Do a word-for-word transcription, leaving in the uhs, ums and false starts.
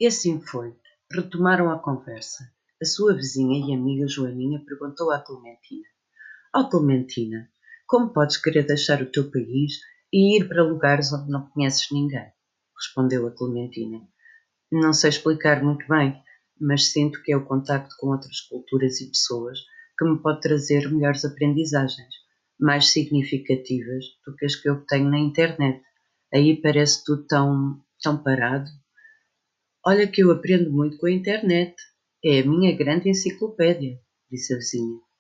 E assim foi. Retomaram a conversa. A sua vizinha e amiga Joaninha perguntou à Clementina: Ó Clementina, como podes querer deixar o teu país e ir para lugares onde não conheces ninguém? Respondeu a Clementina: Não sei explicar muito bem, mas sinto que é o contacto com outras culturas e pessoas que me pode trazer melhores aprendizagens, mais significativas do que as que eu obtenho na internet. Aí parece tudo tão, tão parado. Olha que eu aprendo muito com a internet. É a minha grande enciclopédia, disse a vizinha.